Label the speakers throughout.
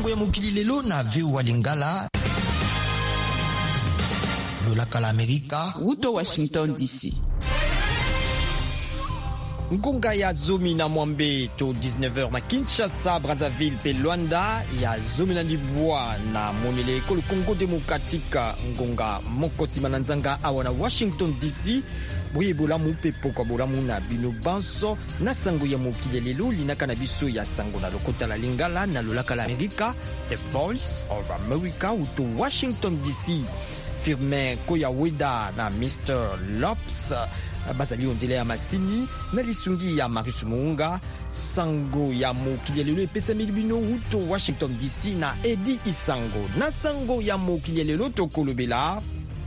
Speaker 1: sango ya mokili lelo na VOA Lingala. Lolaka la Amerika.
Speaker 2: Wuto Washington DC.
Speaker 3: Ngonga ya zomi na mwambe to 19h na Kinshasa, Brazzaville pe Luanda ya zomi na libwa na monele kolo Congo Demokratika. Ngonga moko simana nzanga awa na Washington DC. Boye bolamu pe pokwa bolamu na bino banso na sango ya mokili lelo linaka na biso ya sango na lokota la Lingala na lolaka la Amerika, The Voice of America to Washington DC. Firmin Koyaweda na Mr. Lops bazali onzele ya masini na lisungi ya Marius Muunga. Sango ya mokili lelo epesa milibino uto Washington DC na Edi Isango. Na sango ya mokili lelo tokolobela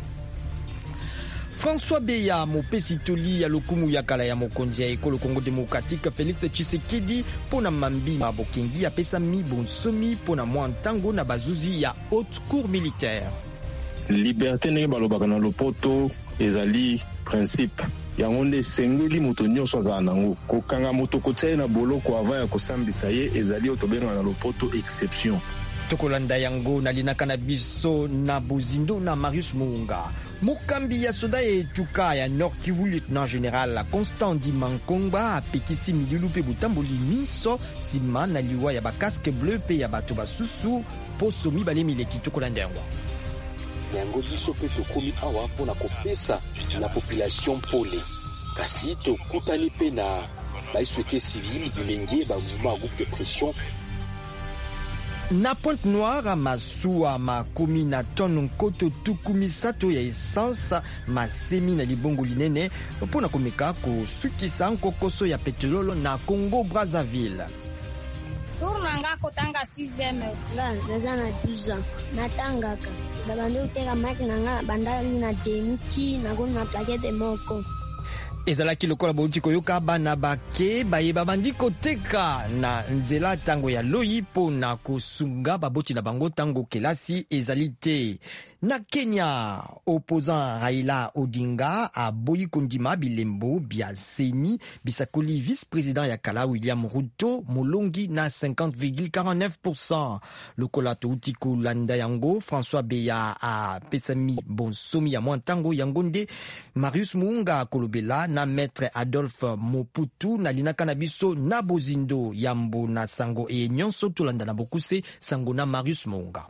Speaker 3: François Beya mopesi toli ya lokumu ya kala ya mokonzi ya ekolo Congo Demokratika Félix Tshisekedi pona mambi mabokengi apesa mi bonsomi pona mwantango na bazuzi ya haute cour militaire.
Speaker 4: Liberté ne balobaka na lopoto ezali principe yango nde sengeli moto nyonso azala nango kokanga moto kotia na boloko avant ya kosambisa ye ezali otobenga na lopoto exception.
Speaker 3: Tokolanda yango na linaka na biso na bozindo na Marius Muunga. Mokambi ya soda etuka ya Nord Kivu Lieutenant Général Constant Dimankongba apekisi milulu pe butamboli miso sima na liwa ya bakaske bleu pe ya bato basusu poso mibale mileki. Tokolanda yango
Speaker 5: yango biso pe tokomi awa mpona kopesa na population pole kasi tokutani pe na baiswete civile bilenge bamouvement ya groupe de pression.
Speaker 3: Na Pointe Noire masuwa makomi na tono nkoto tukumi sato ya essence masemi na libongo linene mpona komeka kosukisa nkokoso ya petrolo na Congo Brazzaville.
Speaker 6: Tournanga kotanga 6e la naza na 12 ans natangaka babande uteka maki nanga bandali na demiti na gona plaquette moko.
Speaker 3: Ezalaki lokola bauti koyoka bana bake bayeba bandi koteka na nzela tango ya loyi po na kosunga baboti na bango tango kelasi ezali te. Na Kenya, opposant Raila Odinga aboyi kondima bilembo bia seni bisakoli vice-président ya kala William Ruto molongi na 50,49%. Lokola touti kolanda yango François Beya a pesami bonsomi ya mwantango yango nde Marius Muunga kolobela na maître Adolphe Moputu na linaka na biso na bozindo yambo na sango e nyonso tolanda na bokuse sango na Marius Muunga.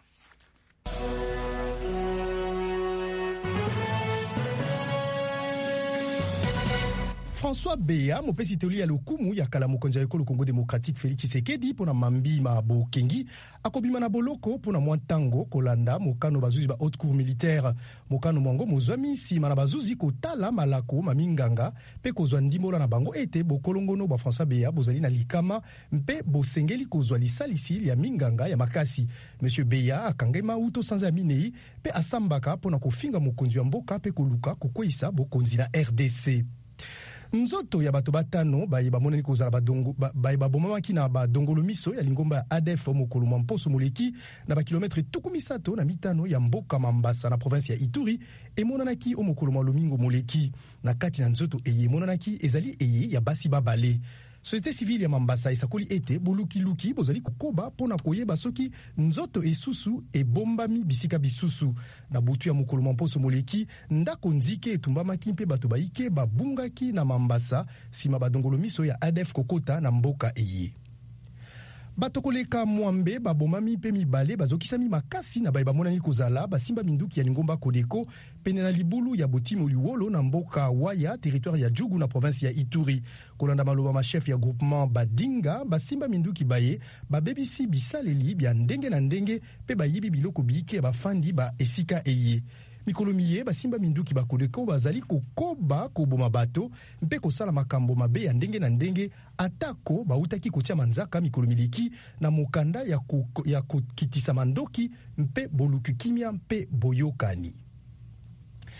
Speaker 7: François Beya mopesi toli ya lokumu ya kala mokonzi ya ekolo Congo Démocratique Félix Tshisekedi pona mambi mabokengi akobima na boloko pona mwantango kolanda mokano bazuzi ba haute cour militaire. Mokano mwango mozwami sima na bazuzi kotala malako maminganga pe kozwa ndimbola na bango ete bokolongono ba François Beya bozali na likama mpe bosengeli kozwa lisalisi ya minganga ya makasi. Monsieur Beya akangema uto sanza ya minei pe asambaka pona kofinga mokonzi ya mboka pe koluka kokwisa bokonzi na RDC. Nzoto ya bato batano bayeba moneni kozala badongo bayeba bomamaki na badongolo miso ya lingomba ya ADF mokolo mposo moleki na bakilometre tukumisato na mitano ya mboka Mambasa na province ya Ituri emonanaki omokolo malomingo moleki na kati na nzoto eye monanaki ezali eye ya basi babale. Société civile ya Mambasa esakoli ete boluki-luki bozali kokoba pona koyeba soki nzoto esusu ebombami bisika bisusu. Na butu ya mokolo mposo moleki ndako nzike etumbamaki mpe bato baike babungaki na Mambasa sima badongolo miso ya ADF kokota na mboka eye. Bato koleka mwambe babomami pe mibale bazokisami makasi na bayeba monani kozala basimba minduki ya lingomba Kodeko pene na libulu ya Botimo Liwolo na mboka Waya territoire ya Djugu na province ya Ituri. Kolanda maloba ma chef ya groupement Badinga basimba minduki baye babebisi bisaleli bya ndenge na ndenge pe bayibi biloko bike bafandi ba esika eye. Mikolo miye basimba minduki bakodeko bazali kokoba koboma bato mpe kosala makambo mabe ya ndenge na ndenge atako bautaki kotia manzaka mikolo miliki na mokanda ya kokitisa mandoki mpe boluku kimia mpe boyokani.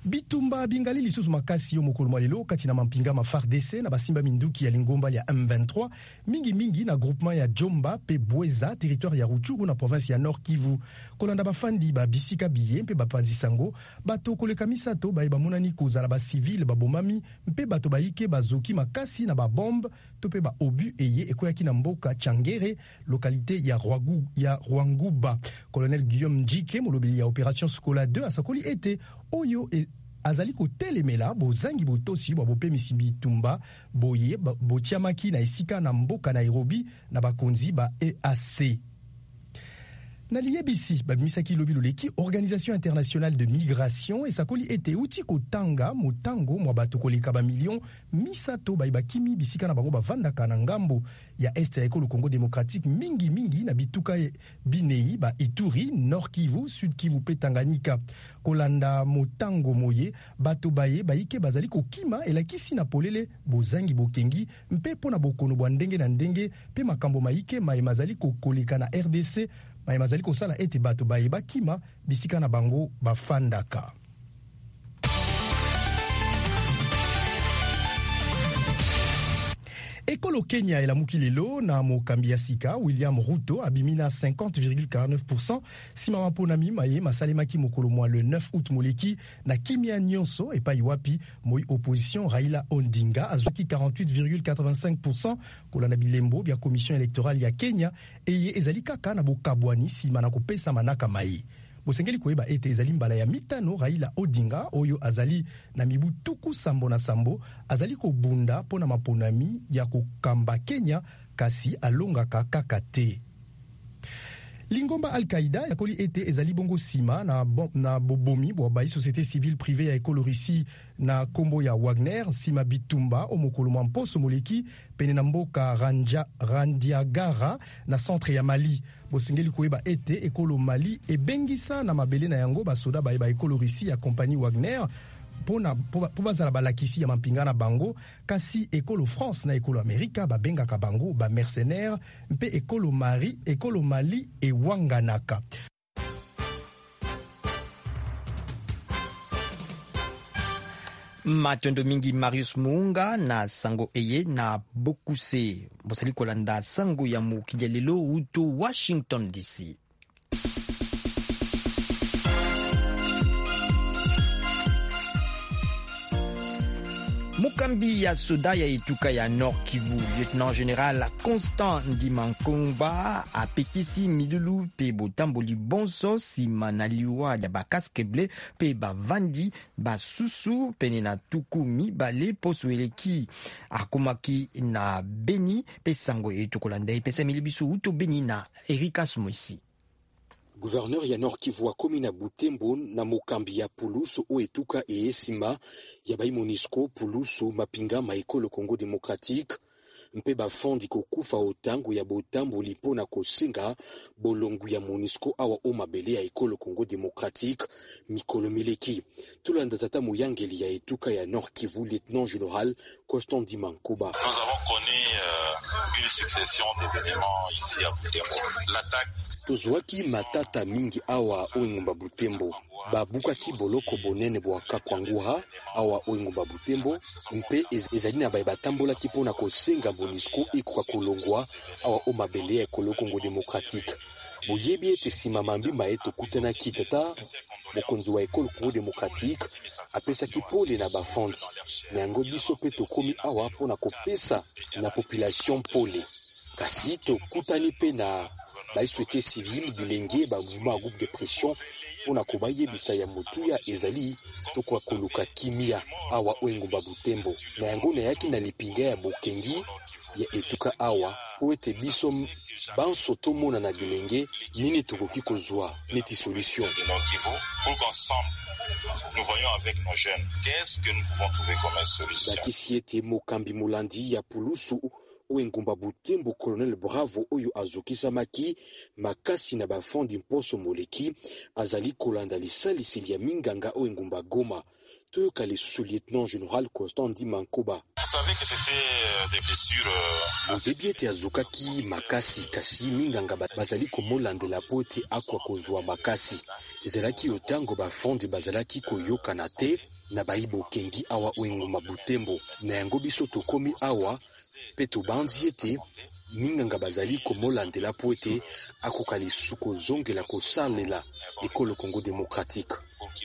Speaker 7: bitumba bingali lisusu makasi yo mokolo mwa lelo kati na mampinga ma FARDC na basimba minduki ya lingomba ya M23 mingi na groupement ya Jomba pe Bweza territoire ya Rutshuru na province ya Nord Kivu kolanda bafandi ba bisika biye mpe bapanzi sango bato koleka misato ba monani kozala ba civil babomami mpe bato baike bazoki makasi na ba bombe to pe ba obu eye ekoyaki na mboka Changere localité ya Rwanguba. Colonel Guillaume Njike molobeli ya opération Sokola 2 asakoli ete oyo azali kotelemela bozangi botosi bwa bopemisi bitumba boye botiamaki na esika na mboka Nairobi na bakonzi ba EAC. Na liyebisi babimisaki lobi loleki Organisation Internationale de Migration esakoli ete uti kotanga motango mwa bato koleka ba million misato baibakimi bisika na bango bavandaka na ngambo ya este ya ekolo Congo Démocratique mingi na bituka binei ba Ituri, Nord Kivu, Sud Kivu pe Tanganyika. Kolanda motango moye bato baye baike bazali kokima elakisi na polele bozangi bokengi mpe pona bokono bwa ndenge na ndenge pe makambo maike mazali kokoleka na RDC mazali kosala ete bato baye bakima bisika na bango bafandaka. Ekolo Kenya elamuki lelo na mokambi ya sika William Ruto abimina 50,49% sima maponami maye masalemaki mokolo mwa le 9 août moleki na kimia nyonso epai wapi moi opposition Raila Odinga azoki 48,85% kolanda bilembo bya commission électorale ya Kenya eye ezali kaka na bokabwani sima na kopesa manaka maye. Bosengeli koyeba ete ezali mbala ya mitano Raila Odinga oyo azali na mibu tuku sambo na sambo azali kobunda pona maponami ya kokamba Kenya kasi alongaka kaka te. Lingomba Al-Qaïda yakoli ete ezali bongo sima na bobomi bwa bai société civile privée ya ekolo Russie na kombo ya Wagner sima bitumba omokolo mwa mposo moleki pene na mboka Randiagara na centre ya Mali. Bosengeli koyeba ete ekolo Mali ebengisa na mabele na yango basoda ba ekolo Russie ya compagnie Wagner po bazala balakisi ya mampinga na bango kasi ekolo France na ekolo Amerika babengaka bango ba mercenaire mpe ekolo Mali ewanganaka.
Speaker 3: Matondo mingi Marius Muunga na sango eye na bokuse bosali kolanda sango ya mokili lelo uto Washington DC. Mokambi ya soda ya etuka ya Nord Kivu, lieutenant général Constant Ndimankomba apekisi midulu pe botamboli bonso sima na liwa ya bakaskeble pe bavandi basusu pene na tuku mibale poso eleki akomaki na Beni pe sango etukolanda epesa milibiso uto Beni na Erika Smoisi.
Speaker 5: Gouverneur ya Nord Kivu akomi na Butembo na mokambi ya Pulusu o etuka esima ya bai Monisco Pulusu mapinga maekolo Congo Démocratique mpe bafondi kokufa otango ya botambo lipo na kosenga bolongu ya Monisco awa o mabele ya ekolo Congo Démocratique mikolo mileki. Tulanda tata muyangeli ya etuka ya Nord Kivu lieutenant général Constant Ndimankomba.
Speaker 2: Nous avons connu une succession d'événements ici à Butembo. L'attaque
Speaker 5: tozwaki matata mingi awa oingumba Butembo babukaki boloko bonene bwaka kwangura awa oingumba Butembo mpe ezali na bai batambolaki mpona kosenga Monisco ikoka kolongwa awa o mabele ya ekolo Congo Démocratique. Boyebi ete sima mambimba eto kutanaki tata mokonzi wa ekolo Congo Démocratique apesaki pole na bafondi na yango biso pe tokomi awa mpona kopesa na population pole kasi tokutani pe na société civile bilenge ba mouvement groupe de pression pona kobayebisa ya motuya ezali tokwa koluka kimia awa oingumba Butembo na yango na yaki na lipinga ya bokengi ya etuka awa po ete biso banso tomona na bilenge nini tokoki kozwa neti solution
Speaker 2: pour qu'ensemble nous voyons avec nos jeunes qu'est-ce que nous pouvons trouver comme solution.
Speaker 5: Bakisi ete mokambi mulandi ya Pulusu oingumba Butembo Colonel Bravo oyo azokisamaki makasi na bafondi mposo moleki azali kolanda lisalisili ya minganga oingumba Goma toyoka lisusu lieutenant général Constant Ndimankomba.
Speaker 2: Vous savez que c'était des blessures
Speaker 5: obebi ete azokaki makasi kasi minganga bazali komolandela po ete akwa kozwa makasi ezalaki otango bafondi bazalaki koyokana te na bayibo kengi awa oengumba Butembo na yango biso tokomi awa pe tobandi ete minganga bazali komolandela po ete akoka lisusu kozongela kosalela ekolo Congo démocratique.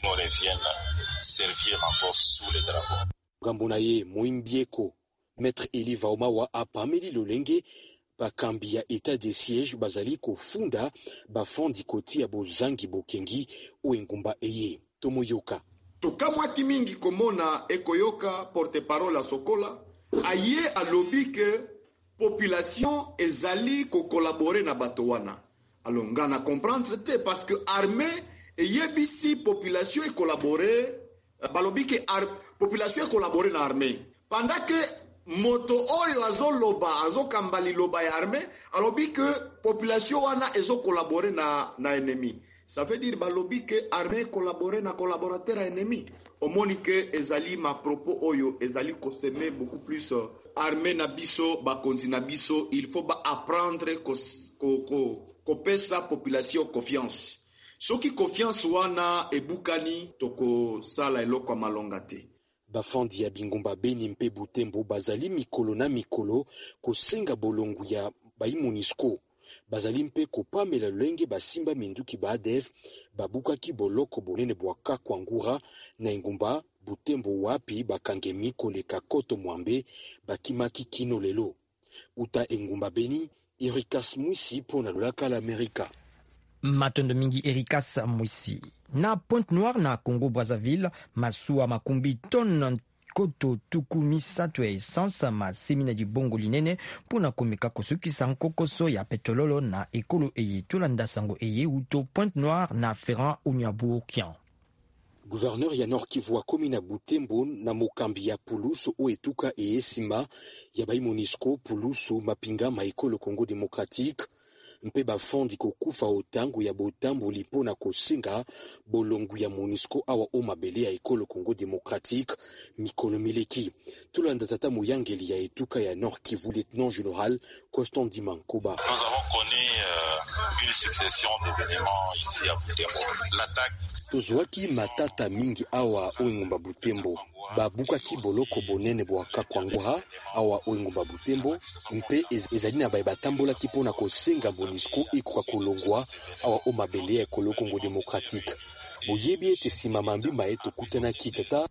Speaker 5: Ngambo na ye Moimbieko Maître Eli Vaomawa apameli lolenge bakambi ya état de siège bazali kofunda bafondi koti ya bozangi bokengi oengumba eye tomoyoka
Speaker 8: tokamwaki mingi komona ekoyoka porte-parole a Sokola aye alobi ke population ezali ko collaborer na bato wana alonga na comprendre te parce que armée eyebisi population e collaborer balobi ke population e collaborer na armée pendant que moto oyo azoloba azokambali loba ya armée alobi que population wana ezo collaborer na ennemi. Ça veut dire balobi que armée collaborer na collaborateur à ennemi. Omoni que ezali ma propos oyo ezali ko semer beaucoup plus armée na biso ba kontina biso il faut ba apprendre ko pesa population confiance. Soki confiance wana ebukani toko sala eloko malonga te.
Speaker 5: Bafandi ya Bingumba Beni mpe Butembo bazali mikolo na mikolo kosenga bolongu ya bayi MONUSCO bazali mpe kopamela lolenge basimba minduki ba ADF babukaki boloko bonene bwaka kwangura na engumba Butembo wapi bakangemi koleka koto mwambe bakimaki kino lelo uta engumba Beni Erikas Mwisi pona lolaka la Amerika.
Speaker 3: Matondo mingi Erikas Mwisi. Na Pointe-Noire na Congo Brazzaville, masuwa makumbi ton koto tuku misato ya essence ma semina di bongo linene pona komeka kosukisa nkokoso ya petrololo na ekolo eye tolanda sango eye uto Pointe-Noire na Ferrand Onyabourkian.
Speaker 5: Gouverneur ya Nord Kivu akomi na Butembo na mokambi ya Puluso oetuka esima ya bayi MONUSCO Puluso mapinga maekolo Congo démocratique mpe bafondi kokufa otango ya botambo lipo na kosenga bolongu ya MONUSCO awa o mabele ya ekolo Congo démocratique mikolo mileki tulanda tata moyangeli ya etuka ya Nord Kivu lieutenant général Constant Dimankoba.
Speaker 2: Nous avons connu une succession d'événements ici à Butembo. L'attaque
Speaker 5: tozwaki matata mingi awa oengumba Butembo babukaki boloko bonene bwaka kwangura awa oengumba Butembo mpe ezali na batambola kipo na kosenga MONUSCO ikoka kolongwa awa o mabele ya ekolo Congo démocratique boyebi ete sima mambi maeto kutana kitata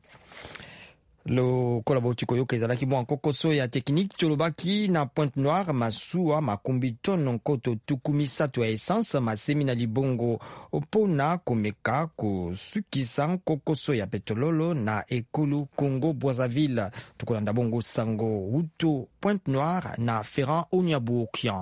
Speaker 3: Lo kolabotiko yoka ezalaki mwa nkokoso ya tekniki tolobaki na Pointe-Noire masuwa makumbi tono nkoto tukumisato ya essence masemi na libongo opona komeka kosukisa nkokoso ya petrololo na ekolo Congo Brazzaville tukolanda bongo sango uto Pointe-Noire na Ferrand Onyabourkian.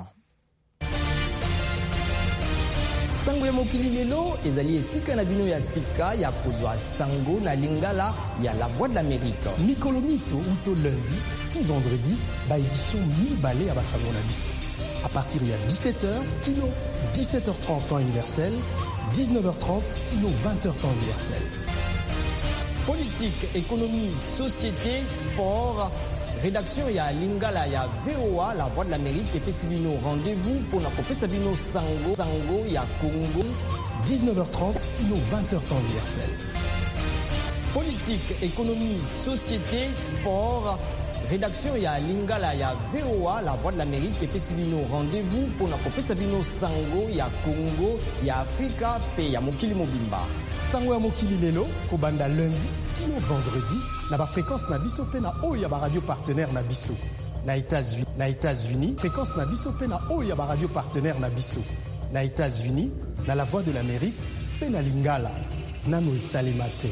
Speaker 3: Sango ya mokili lelo ezali esika na bino ya sika ya kozwa sango na lingala ya La Voix de l'Amérique.
Speaker 7: mikolo miso uto lundi ti vendredi ba édition mibale ya basango na biso à partir ya 17h kino 17h30 temps universel 19h30 kino 20h temps universel.
Speaker 3: Politique, économie, société, sport. Rédaction ya lingala ya VOA La Voix de l'Amérique et Pesibino rendez-vous pour na Pesibino sango ya Congo
Speaker 7: 19h30 kino 20h temps universel.
Speaker 3: Politique, économie, société, sport. Rédaction ya lingala ya VOA La Voix de l'Amérique et Pesibino rendez-vous pour na Pesibino sango ya Congo ya Afrika pe ya mokili mobimba.
Speaker 7: Sango ya mokili lelo kobanda lundi kino vendredi na ba fréquence na biso pe na oyo ya ba radio partenaire na biso na États-Unis fréquence na biso pe na oyo ya ba radio partenaire na biso na États-Unis na La Voix de l'Amérique pe na lingala nano esalema te.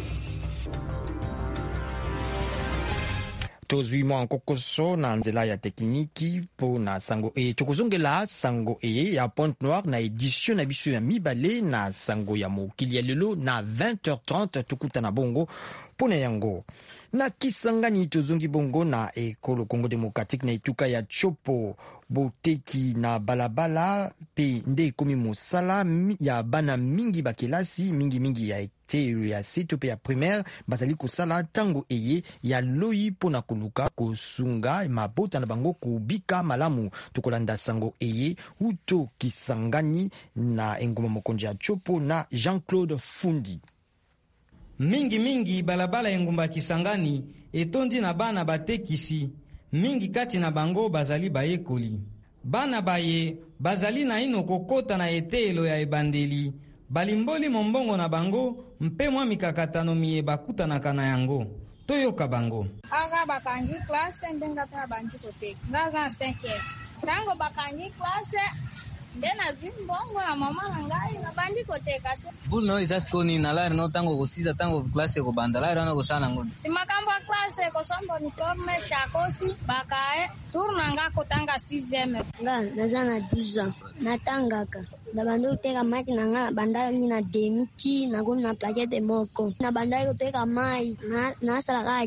Speaker 3: Tozwi mwa nkokoso na nzela ya tekniki po na sango eye tokozongela sango eye ya Pointe-Noire na édition na biso ya mibale na sango ya mokili ya lelo na 20h30 tukuta na bongo pona yango na Kisangani tozongi bongo na ekolo Congo démocratique na etuka ya Chopo boteki na balabala pe nde komi mosala ya bana mingi bakelasi mingi ya te ya seto pe ya primaire bazali kosala tango eye ya loi pona koluka kosunga mabota na bango kubika malamu tokolanda sango eye uto Kisangani na engoma mokonzi ya Chopo na Jean-Claude Fundi.
Speaker 9: mingi balabala engumba Kisangani etondi na bana batekisi mingi kati na bango bazali bayekoli. Bana baye bazali na ino kokota na etelo ya ebandeli balimboli mombongo na bango mpe mwa mikakatano miye bakutanaka na yango. Toyoka bango.
Speaker 6: Aga bakangi klase ndenga tena banji koteka. Ngaza 5 tango bakangi klase ndena vimbongo na mama ngai na bandi koteka se.
Speaker 10: Bul no isaskoni na lari no tango kosiza tango klase ko banda lari no kosana ngoni.
Speaker 6: Simakambo klase ko sombo ni forme shakosi bakae turna ngako tanga 6e. Nazana 12 ans. Natangaka. Na bando uteka maji na nga bandali na demiti na gomi na plaquette moko. Na bandali uteka mai na sala ka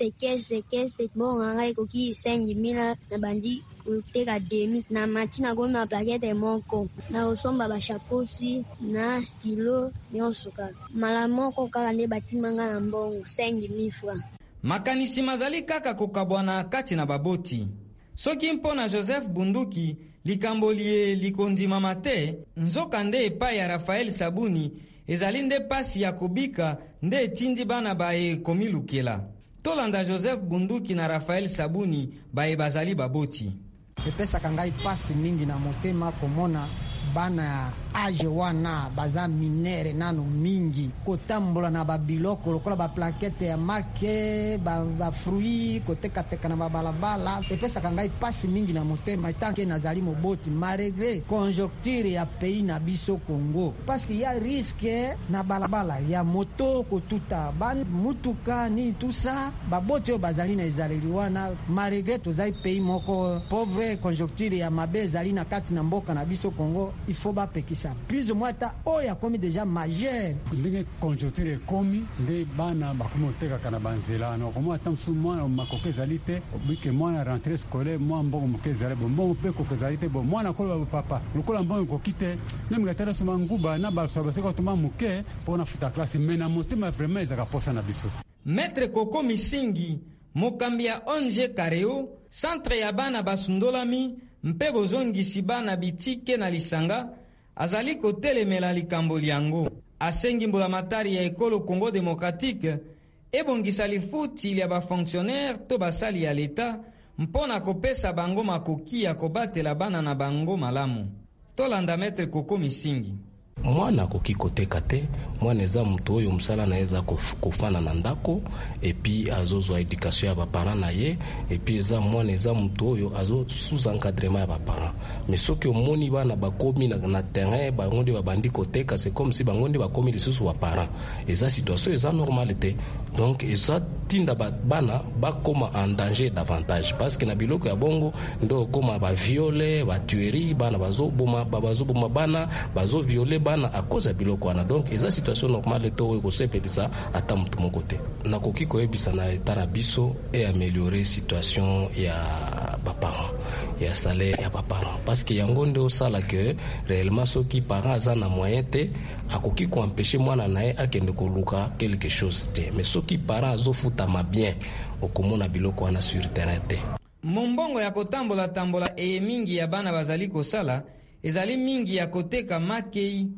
Speaker 6: kese bonga ngai ko ki 5000 na bandi uteka demi na mati na gomi na plaquette moko. Na osomba ba shakosi na stilo nyosuka. Mala moko kala ne batimanga na mbongo 5000 francs.
Speaker 9: Makanisi mazali kaka kokabwana kati na baboti. Soki mpona Joseph Bunduki likambolie likondima mate nzoka nde epai ya Rafael Sabuni ezali nde pasi ya kobika nde etindi bana baye komilukela. Tolanda Joseph Bunduki na Rafael Sabuni baye bazali baboti.
Speaker 11: Epesaka ngai pasi mingi na motema komona bana age wana baza minere nano mingi kotambola na babiloko lokola ba plaquette ya make ba fruit kotekateka na babalabala. Epesaka ngai pasi mingi na motema tanke nazali moboti malgré conjoncture ya pays na biso Congo parce qu'il y a risque na balabala ya moto kotuta ban mutuka ni tout ça baboti yo bazali na ezaleli wana malgré tozali pays moko pauvre conjoncture ya mabe ezali na kati na mboka na biso Congo. Il faut ba pekisa plus ou moins ta oya komi déjà majeur
Speaker 12: ndenge conjoncture komi nde bana bakomi oteka kana banzela no komo atamsu mwana makoke zalite obike mwana rentrée scolaire mwa mbongo moke zalite mbongo pe koke zalite bo mwana kola papa lokola mbongo kokite ne mngatara suma nguba na ba sabase ko tuma moke pona futa classe mena motema vraiment ezaka posa na biso.
Speaker 9: Maître Koko Misingi mokambia onje kareo centre ya bana basundolami mpe bozongisi bana bitike na lisanga azali kotelemela likambo liango. Asengi mbulamatari ya ekolo Congo Démocratique ebongisa lifuti ya bafonctionnaire to basali ya leta mpona kopesa bango makoki ya kobatela bana na bango malamu. Tolanda Maître Koko Misingi.
Speaker 13: Mwana akoki koteka te, mwana eza mutu oyo musala na eza kofana na ndako epi azozwa éducation ya baparents na ye epi eza mwana eza mutu oyo azo sous encadrement ya baparents. Mais soki omoni bana bakomi na terrain bango nde babandi koteka c'est comme si bango nde bakomi lisusu baparents. Eza situation eza normalité. Donc eza tinda bana bakoma en danger davantage parce que na biloko ya bongo ndo koma ba violer ba tuerie bana bazoboma bana bazo violer bana à cause ya biloko wana. Donc eza situation normale to ko sepelisa ata mutu moko te. Nakoki koyebisa na etat na biso et améliorer situation ya baparents ya salaire ya baparents parce que yango nde osala que réellement soki parents aza na moyen te akoki ko empêcher mwana na ye akende koluka quelque chose te. Mais soki parents azofutama bien okomona biloko wana sur terrain te.
Speaker 9: Mombongo ya kotambola tambola mingi ya bana bazali kosala ezali mingi ya koteka makei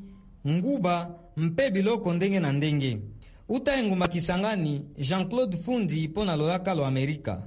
Speaker 9: nguba mpe biloko ndenge na ndenge. Uta engumba Kisangani Jean-Claude Fundi pona lolaka lo Amerika.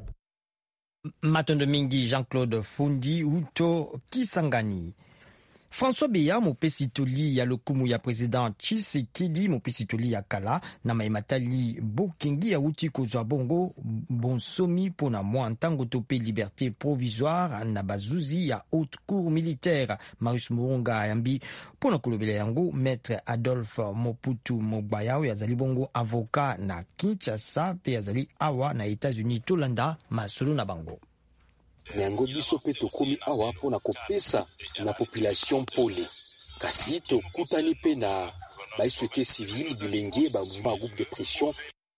Speaker 3: Matondo mingi Jean-Claude Fundi uto Kisangani. François Beya mopesi toli ya lokumu ya president Tshisekedi mopesi toli ya kala na maimatali bokengi ya uti kozwa bongo bonsomi pona mwa ntango tope liberté provisoire na bazuzi ya haute cour militaire. Marius Murunga yambi pona kolobela yango Maître Adolphe Moputu Mogbaya oyo azali bongo avocat na Kinshasa pe azali awa na États-Unis tolanda masolo na bango.
Speaker 5: Yango biso pe tokomi awa mpona kopesa na population pole kasi tokutani pe na baissociété civile bilenge ba groupe de pression.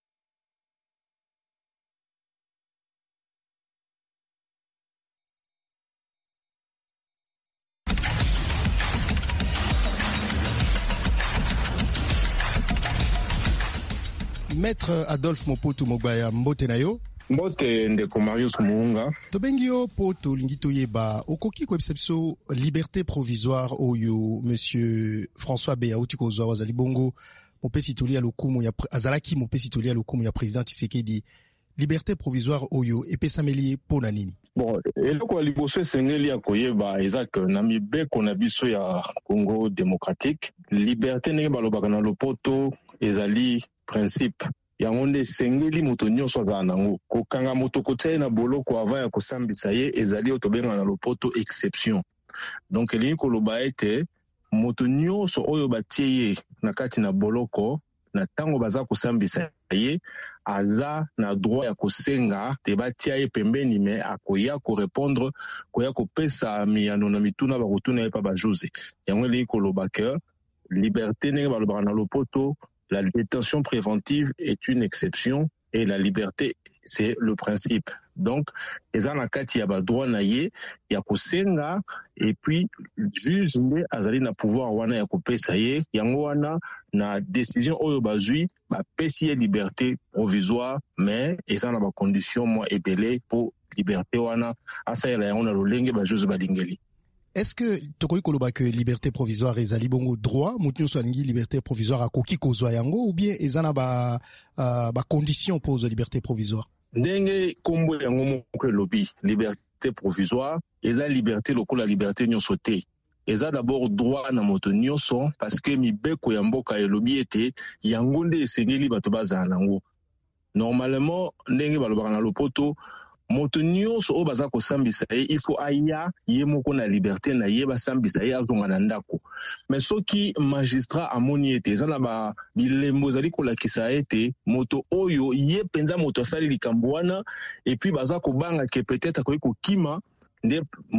Speaker 7: Maître Adolphe Moputu Mogbaya mbote na yo.
Speaker 4: Mbote ndeko Marius Muunga.
Speaker 7: Tobengi yo po tolingi toyeba okoki koyebisa biso liberté provisoire oyo monsieur François Beya uti kozwa wazali bongo mopesi toli ya lokumu ya azalaki mopesi toli ya lokumu ya président Tshisekedi, liberté provisoire oyo epesameli pona nini?
Speaker 4: Bon, eloko ya liboso esengeli ya koyeba eza ke na mibeko na biso ya Congo démocratique, liberté ndenge balobaka na lopoto ezali principe yango nde esengeli moto nyonso azala nango. Kokanga moto kotia ye na boloko avant ya kosambisa ye ezali oyo tobengaka na lopoto exception. Donc elingi koloba ete moto nyonso oyo batie ye na kati na boloko na tango baza kosambisa ye aza na droit ya kosenga te batia ye pembeni, me akoya korepondre, koya kopesa miyano na mituna bakotuna ye pa bajuze. Yango elingi koloba ke liberté ndenge balobaka na lopoto, la détention préventive est une exception et la liberté c'est le principe. Donc eza na kati ya ba droit na ye ya kosenga, et puis juge nde azali na pouvoir wana ya kopesa ye. Yango wana na décision oyo bazwi bapesi ye liberté provisoire, mais eza na ba condition mwa ebele po liberté wana asalela yango na lolenge bajuge balingeli.
Speaker 7: Est-ce que tokoki koloba que liberté provisoire ezali bongo droit moto nyonso alingi liberté provisoire akoki kozwa yango, ou bien eza na ba condition pour ozwa liberté provisoire?
Speaker 4: Ndenge kombo yango moko elobi liberté provisoire eza liberté lokola liberté nyonso te. Eza d'abord droit na moto nyonso parce que mibeko ya mboka elobi ete yango nde esengeli bato bazala nango. Normalement ndenge balobaka na lopoto, moto nyonso oyo baza kosambisa ye il faut aya ye moko na liberté na ye basambisa ye azonga na ndako. Mais soki magistrat amoni ete eza na bilembo ezali kolakisa ete moto oyo ye penza moto asali likambo wana, et puis baza kobanga ke peut-être akoki kokima, nde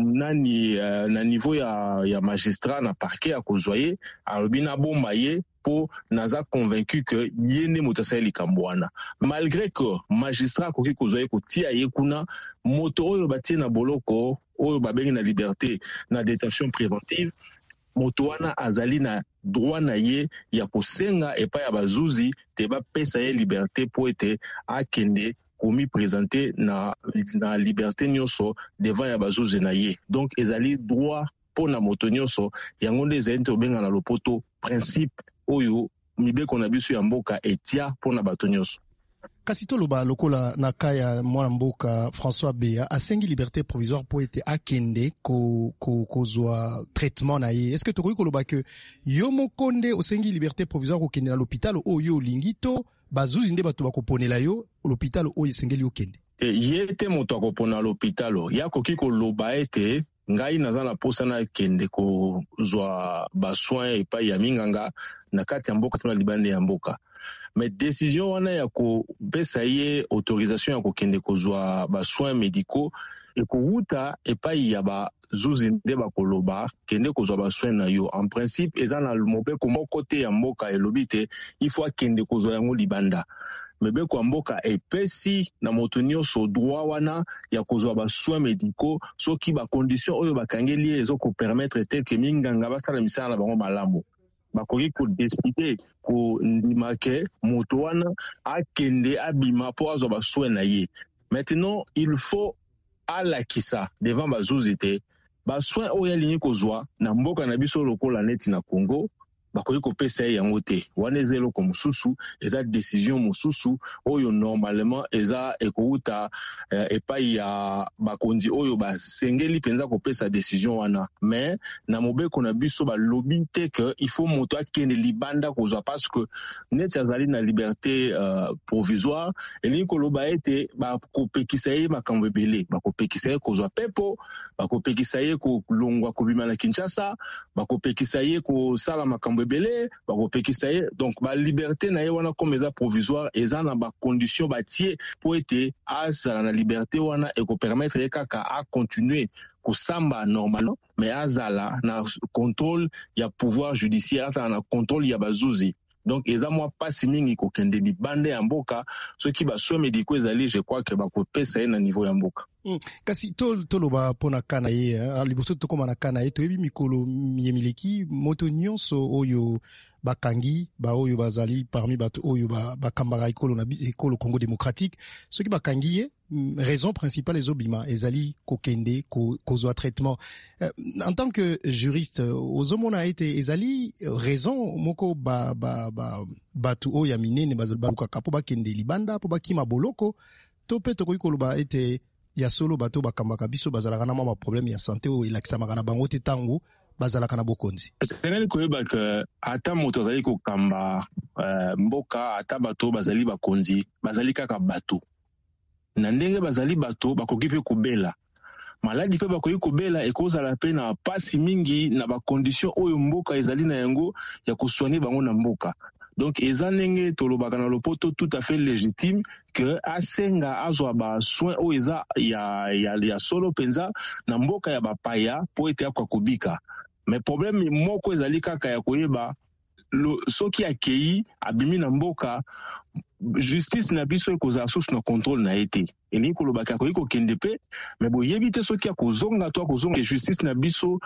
Speaker 4: nani na niveau ya magistrat na parquet akozwa ye alobi na bomba ye po naza convaincu que ye nde moto asali likambo wana. Malgré que magistrat akoki kozwa ye kotia ye kuna, moto oyo batie na boloko oyo babengi na liberté na détention préventive, moto wana azali na droit na ye ya kosenga epai ya bazuzi te bapesa ye liberté po ete akende komi présenter na liberté nyonso devant ya bazuzi na ye. Donc ezali droit po na moto nyonso, yango nde ezali tobenga na lopoto principe oyo mibeko na biso ya mboka etia po na bato nyonso.
Speaker 7: Kasi toloba lokola na kaya mwana mboka François Beya asengi liberté provisoire po ete akende kozwa traitement na ye. Est-ce que tokoki koloba que yo mokonde osengi liberté provisoire kokende na l'hôpital oyo olingi to bazuzi nde bato bakoponela yo l'hôpital oyo esengeli okende?
Speaker 4: Ye te moto akopona l'hôpital ya koki koloba ete ngai naza na posa na kende kozwa basoin epai ya minganga na kati ya mboka to na libande ya mboka. Mais décision wana ya kopesa ye autorisation ya kokende kozwa basoins médicaux ekouta epai ya bazuzi nde bakoloba kende kozwa basoins na yo. En principe eza na mobeko moko te ya mboka elobi te il faut akende kozwa yango libanda. Mebeko ya mboka epesi na moto nyonso droit wana ya kozwa basoins médicaux soki bacondition oyo bakangeli ye ezokopermettre tel ke minganga basala misala na bango malamu. Bakoki kodeside kondima ke moto wana akende abima po azwa basoin na ye. Maintenant il faut alakisa devant bazuzi te basoin oyo alingi kozwa na mboka na biso lokola neti na Congo bakoki kopesa ye yango te. Wana eza eloko mosusu, eza décision mosusu oyo normalement eza ekouta epai ya bakonzi oyo basengeli penza kopesa décision wana. Mais na mobeko na biso balobi te que il faut moto akende libanda kozwa parce que neti azali na liberté provisoire elingi koloba ete bakopekisa ye makambo ebele, bakopekisa ye kozwa pepo, bakopekisa ye kolongwa kobima na Kinshasa, bakopekisa ye kosala makambo ebele, bakopekisa ye. Donc ba liberté na ye wana comme eza provisoire eza na ba condition batie po ete azala na liberté wana eko permettre ye kaka a continuer kosamba normalement, mais azala na contrôle ya pouvoir judiciaire, azala na contrôle ya bazuzi. Donc eza mwa pasi mingi kokende libande ya mboka soki basoins médicaux ezali, je crois que bakopesa ye na niveau ya mboka.
Speaker 7: kasi toloba pona kana ye liboso tokoma na kana ye toyebi mikolo mileki moto nyonso oyo bakangi oyo bazali parmi bato oyo bakambaka ekolo Congo démocratique soki bakangi ye raison principale ezobima ezali kokende kozwa traitement en tant que juriste ozomona ete ezali raison moko bato oyo ya minene balukaka po bakende libanda po bakima boloko to pe tokoki koloba ete ya solo bato bakambaka biso bazalaka na mwa problème ya santé oyo elakisamaka na bango te tango bazalaka na bokonzi.
Speaker 4: Sengeli koyeba ke ata moto azali kokamba mboka ata bato bazali bakonzi bazali kaka bato na ndenge bazali bato bakoki pe kobela maladi pe bakoki kobela ekozala pe na pasi mingi na bakondition oyo mboka ezali na yango ya kosoigner bango na mboka. Donc eza ndenge tolobaka na lopoto tout à fait légitime que asenga azwa ba soin oyo eza ya solo penza na mboka ya bapaya po ete akobika. Mais problème moko ezali kaka ya koyeba soki akei abimi na mboka justice na biso ekozala source na contrôle na ete elingi kolobaka akoki kokende pe mais boyebi te soki akozonga to akozonga justice na biso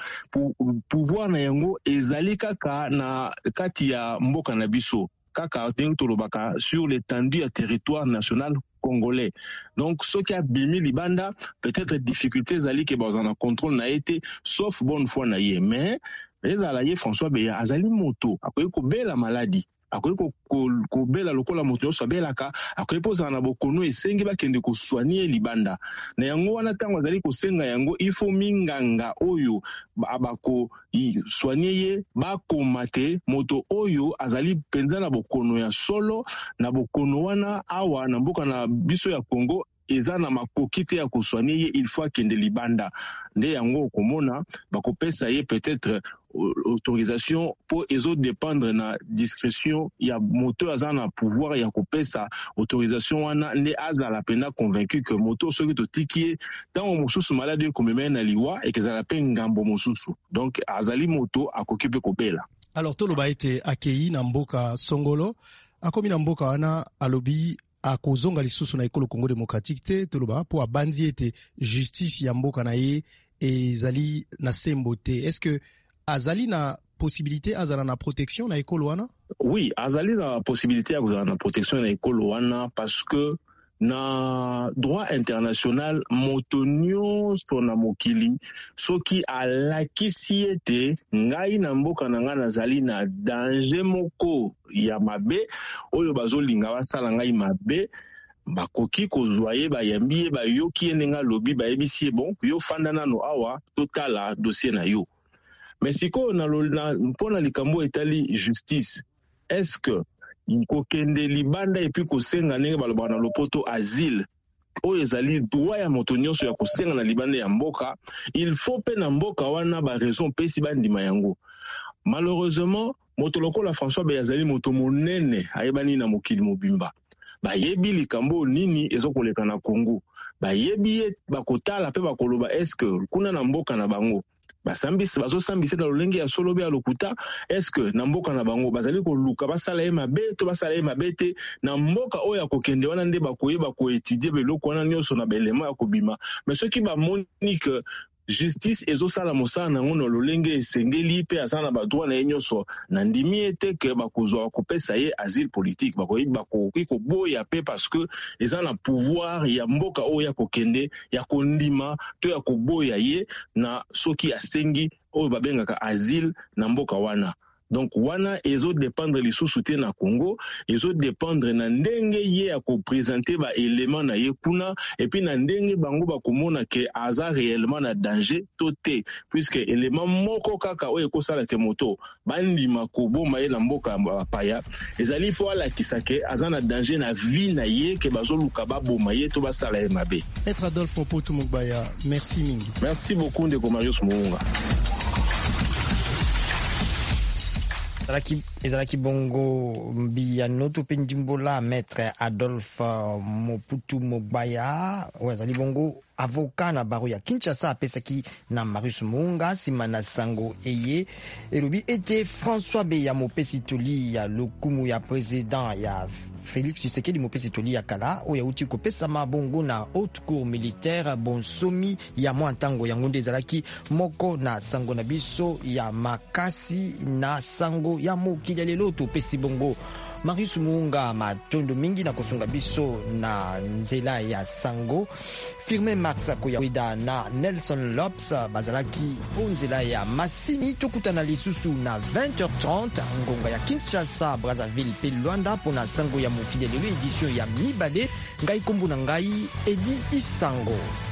Speaker 4: pouvoir na yango ezali kaka na kati ya mboka na biso kaka ndenge tolobaka sur l'étendue ya territoire national congolais. Donc ce qui a bimi libanda peut-être difficulté ezali ke bazana na contrôle na ete sauf bonne foi na ye mais ezala ye François Beya azali moto akoki kobela maladi akoki kobela lokola moto nyonso abelaka akoki pozala na bokono esengi bakende kosoigner libanda na yango wana ntango azali kosenga yango il faut minganga oyo bako soigner ye bakoma te moto oyo azali penza na bokono ya solo na bokono wana awa na mboka na biso ya Congo eza na makoki te ya kosoigner ye il faut akende libanda nde yango okomona bakopesa ye peut-être autorisation pour ezo dépendre na discrétion ya moto aza na pouvoir ya kopesa autorisation wana nde azala pena convaincu que moto soki totiki ye tango mosusu maladi ekomema na liwa ekezala pe ngambo mosusu donc azali moto akoki pe kobela.
Speaker 7: Alors toloba ete akei na mboka songolo akomi na mboka wana alobi akozonga lisusu na ekolo Congo démocratique te toloba po abandi ete justice ya mboka na ye ezali na sembo te. Est-ce que azali na possibilité azala na protection na ekolo wana?
Speaker 4: Oui, azali na possibilité azala na protection na ekolo wana parce que na droit international moto nyonso na mokili soki alakisi ete ngai na mboka na nga nazali na danger moko ya mabe oyo bazolinga basala ngai mabe bakoki kozwa ye bayambi ye bayoki ye ndenge alobi bayebisi ye bon yo fanda nano awa totala dossier na yo. Mais sikoyo mpona likambo etali justice est-ce que kokende libanda epi kosenga ndenge balobaka na lopoto asile oyo ezali droit ya moto nyonso ya kosenga na libanda ya mboka il faut pe na mboka wana baraison pesi bandima yango. Malheureusement moto lokola François Beya azali moto monene ayebani na mokili mobimba bayebi likambo nini ezokoleka na Congo bayebi ye bakotala pe bakoloba est-ce que kuna na mboka na bango bazosambisa na lolenge ya solo be ya lokuta est-ce que na mboka na bango bazali koluka basala ye mabe to basala ye mabe te na mboka oyo akokende wana nde bakoyeba koétudier beloko wana nyonso na belema ya kobima mais soki bamoni que justice ezosala mosala nango na lolenge esengeli pe aza na badroit na ye nyonso na ndimi ete ke bakozwa kopesa ye asile politique bakoki koboya pe parce que eza na pouvoir ya mboka oyo ya kokende ya kondima to ya koboya ye na soki asengi oyo babengaka asile na mboka wana. Donc wana ezo dépendre lisusu te na Congo ezo dépendre na ndenge ye akoprésenter ba élément na ye kuna et puis na ndenge bango bakomona ke aza réellement na danger to te puisque élément moko kaka oyo ekosala ke moto bandima koboma ye na mboka paya ezali fo alakisa ke aza na danger na vie na ye ke bazoluka baboma ye to basala ye mabe.
Speaker 7: Maître Adolphe Moputu Mugbaya, merci mingi.
Speaker 4: Merci beaucoup ndeko Marius Muunga.
Speaker 3: ezalaki bongo mbiyano to pe ndimbola Maître Adolphe Moputu Mogbaya oyo azali bongo avocat na baro ya Kinshasa apesaki na Marius Muunga nsima na sango eye elobi ete François Beya mopesi toli ya lokumu ya président ya Félix Tshisekedi mopesi tolia kala oyo auti kopesa mabongo na haute cour militaire bonsomi ya mwa ntango yango nde ezalaki moko na sango na biso ya makasi na sango ya mokili lelo topesi bongo Marius Muunga matondo mingi na kosunga biso na nzela ya sango. Firme Max Koyawida na Nelson Lopes bazalaki nzela ya masini. Tokutana lisusu na 20h30 ngonga ya Kinshasa, Brazzaville pe Luanda pona sango ya mokili lelo edition ya mibale. Ngai kombo na ngai Edi Isango.